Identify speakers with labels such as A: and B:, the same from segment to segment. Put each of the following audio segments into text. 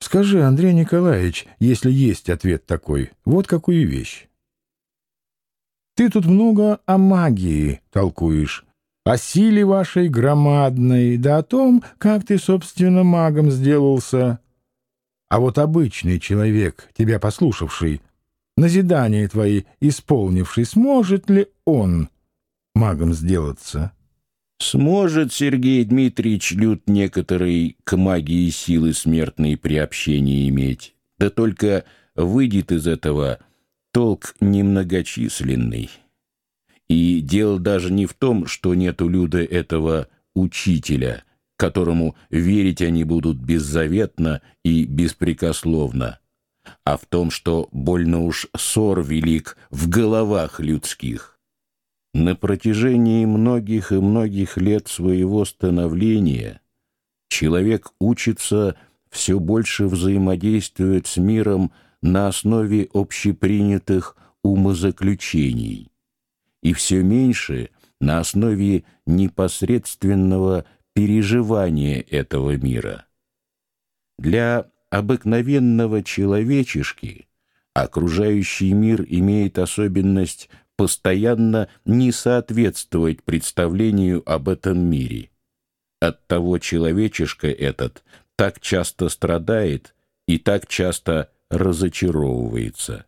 A: Скажи, Андрей Николаевич, если есть ответ такой, вот какую вещь. Ты тут много о магии толкуешь, о силе вашей громадной, да о том, как ты, собственно, магом сделался. А вот обычный человек, тебя послушавший, назидания твои исполнивший, сможет ли он магом сделаться?
B: Сможет Сергей Дмитриевич люд некоторый к магии силы смертной при общении иметь, да только выйдет из этого толк немногочисленный. И дело даже не в том, что нет у люда этого учителя, которому верить они будут беззаветно и беспрекословно, а в том, что больно уж ссор велик в головах людских. На протяжении многих и многих лет своего становления человек учится все больше взаимодействовать с миром на основе общепринятых умозаключений и все меньше на основе непосредственного переживания этого мира. Для обыкновенного человечишки окружающий мир имеет особенность постоянно не соответствовать представлению об этом мире. Оттого человечишка этот так часто страдает и так часто разочаровывается.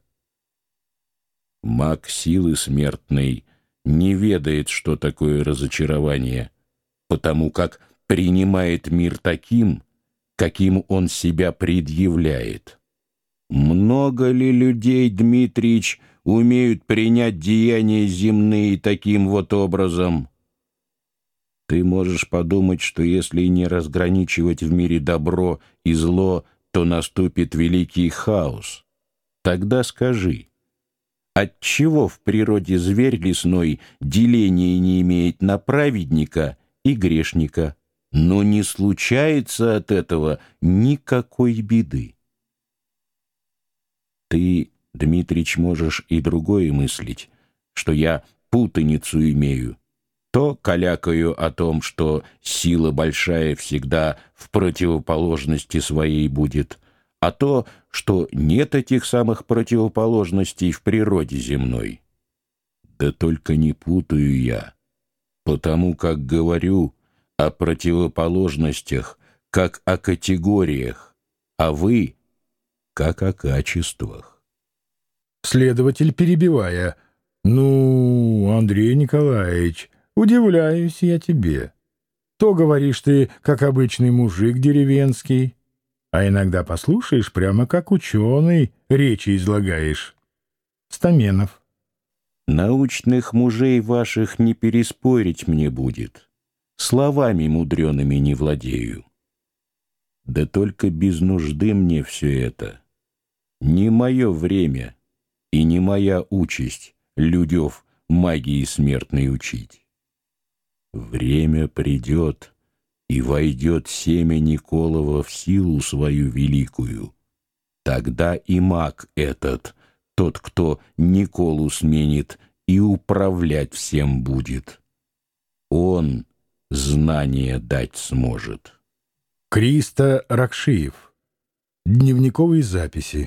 B: Маг силы смертной не ведает, что такое разочарование, потому как принимает мир таким, каким он себя предъявляет. Много ли людей, Дмитрич, умеют принять деяния земные таким вот образом? Ты можешь подумать, что если не разграничивать в мире добро и зло, то наступит великий хаос. Тогда скажи, отчего в природе зверь лесной деления не имеет на праведника и грешника, но не случается от этого никакой беды? Ты, Дмитрич, можешь и другое мыслить, что я путаницу имею. То калякаю о том, что сила большая всегда в противоположности своей будет, а то, что нет этих самых противоположностей в природе земной. Да только не путаю я, потому как говорю о противоположностях, как о категориях, а вы — как о качествах.
A: Следователь, перебивая: «Ну, Андрей Николаевич, удивляюсь я тебе. То говоришь ты, как обычный мужик деревенский, а иногда послушаешь, прямо как ученый речи излагаешь. Стаменов».
B: Научных мужей ваших не переспорить мне будет. Словами мудреными не владею. Да только без нужды мне все это. Не мое время и не моя участь людев магии смертной учить. Время придет, и войдет семя Николова в силу свою великую. Тогда и маг этот, тот, кто Николу сменит, и управлять всем будет. Он знание дать сможет.
A: Кристо Ракшиев. Дневниковые записи.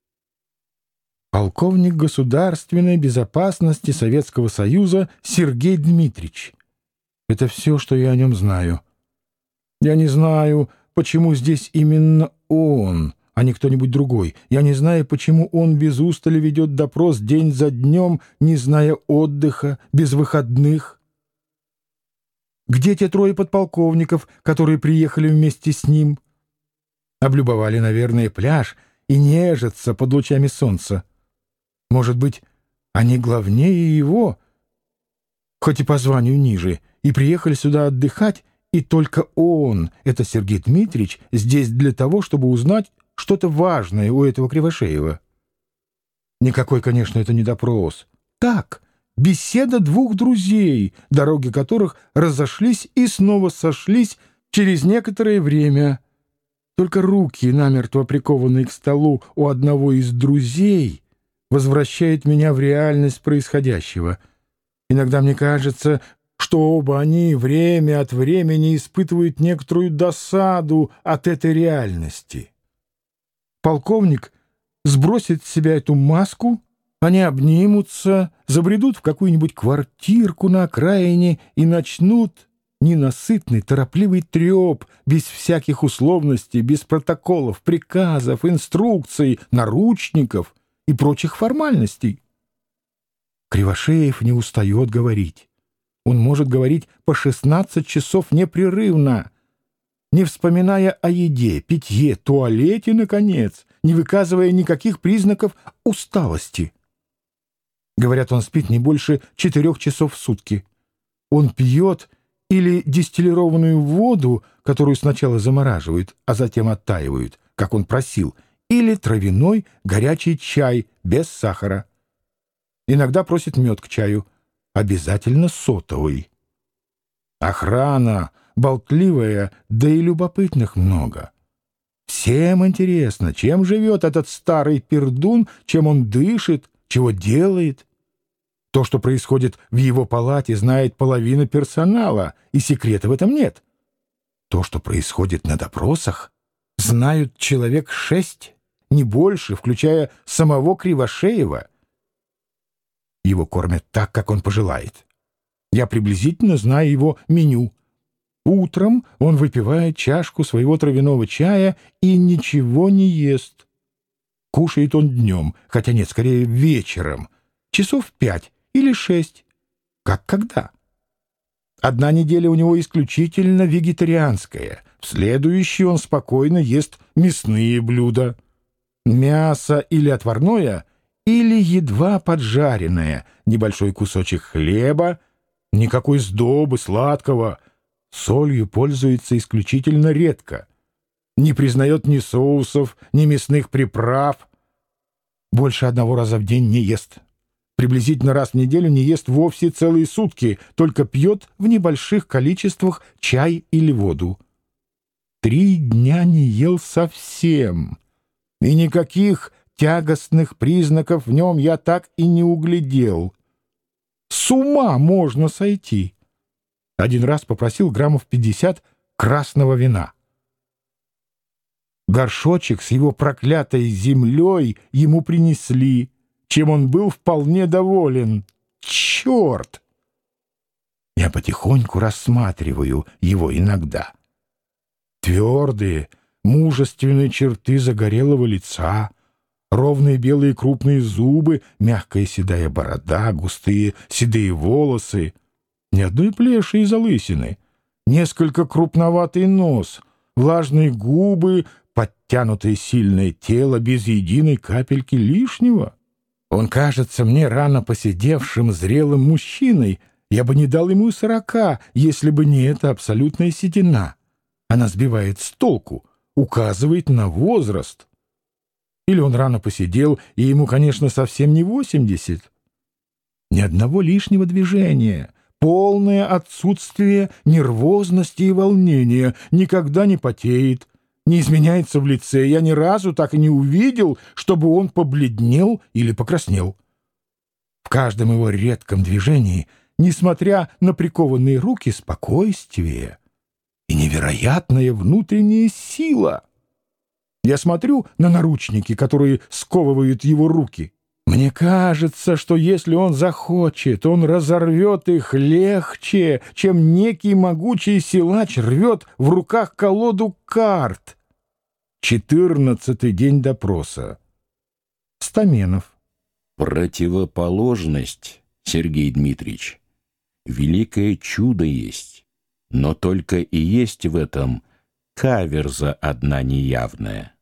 A: Полковник государственной безопасности Советского Союза Сергей Дмитриевич. Это все, что я о нем знаю. Я не знаю, почему здесь именно он, а не кто-нибудь другой. Я не знаю, почему он без устали ведет допрос день за днем, не зная отдыха, без выходных. Где те трое подполковников, которые приехали вместе с ним? Облюбовали, наверное, пляж и нежатся под лучами солнца. Может быть, они главнее его, хоть и по званию ниже, и приехали сюда отдыхать, и только он, это Сергей Дмитриевич, здесь для того, чтобы узнать что-то важное у этого Кривошеева. Никакой, конечно, это не допрос. Так, беседа двух друзей, дороги которых разошлись и снова сошлись через некоторое время. Только руки, намертво прикованные к столу у одного из друзей, возвращают меня в реальность происходящего. Иногда мне кажется, что оба они время от времени испытывают некоторую досаду от этой реальности. Полковник сбросит с себя эту маску, они обнимутся, забредут в какую-нибудь квартирку на окраине и начнут ненасытный, торопливый треп, без всяких условностей, без протоколов, приказов, инструкций, наручников и прочих формальностей. Кривошеев не устает говорить. Он может говорить по 16 часов непрерывно, не вспоминая о еде, питье, туалете, наконец, не выказывая никаких признаков усталости. Говорят, он спит не больше 4 часов в сутки. Он пьет или дистиллированную воду, которую сначала замораживают, а затем оттаивают, как он просил, или травяной горячий чай без сахара. Иногда просит мед к чаю, обязательно сотовый. Охрана болтливая, да и любопытных много. Всем интересно, чем живет этот старый пердун, чем он дышит, чего делает. То, что происходит в его палате, знает половина персонала, и секрета в этом нет. То, что происходит на допросах, знают человек 6, не больше, включая самого Кривошеева. Его кормят так, как он пожелает. Я приблизительно знаю его меню. Утром он выпивает чашку своего травяного чая и ничего не ест. Кушает он днем, хотя нет, скорее вечером, часов 5 или 6, как когда. Одна неделя у него исключительно вегетарианская, в следующей он спокойно ест мясные блюда. Мясо или отварное, или едва поджаренное, небольшой кусочек хлеба, никакой сдобы, сладкого. Солью пользуется исключительно редко. Не признает ни соусов, ни мясных приправ. Больше 1 раза в день не ест. Приблизительно раз в неделю не ест вовсе целые сутки, только пьет в небольших количествах чай или воду. 3 дня не ел совсем. И никаких тягостных признаков в нем я так и не углядел. С ума можно сойти. Один раз попросил граммов 50 красного вина. Горшочек с его проклятой землей ему принесли, чем он был вполне доволен. Черт! Я потихоньку рассматриваю его иногда. Твердые, мужественные черты загорелого лица, ровные белые крупные зубы, мягкая седая борода, густые седые волосы, ни одной плеши и залысины, несколько крупноватый нос, влажные губы, подтянутое сильное тело без единой капельки лишнего. Он кажется мне рано поседевшим зрелым мужчиной. Я бы не дал ему и 40, если бы не эта абсолютная седина. Она сбивает с толку, указывает на возраст. Или он рано посидел, и ему, конечно, совсем не 80. Ни одного лишнего движения, полное отсутствие нервозности и волнения, никогда не потеет, не изменяется в лице. Я ни разу так и не увидел, чтобы он побледнел или покраснел. В каждом его редком движении, несмотря на прикованные руки, спокойствие и невероятная внутренняя сила. Я смотрю на наручники, которые сковывают его руки. Мне кажется, что если он захочет, он разорвет их легче, чем некий могучий силач рвет в руках колоду карт. 14-й день допроса. Стаменов.
B: Противоположность, Сергей Дмитриевич, великое чудо есть, но только и есть в этом каверза одна неявная.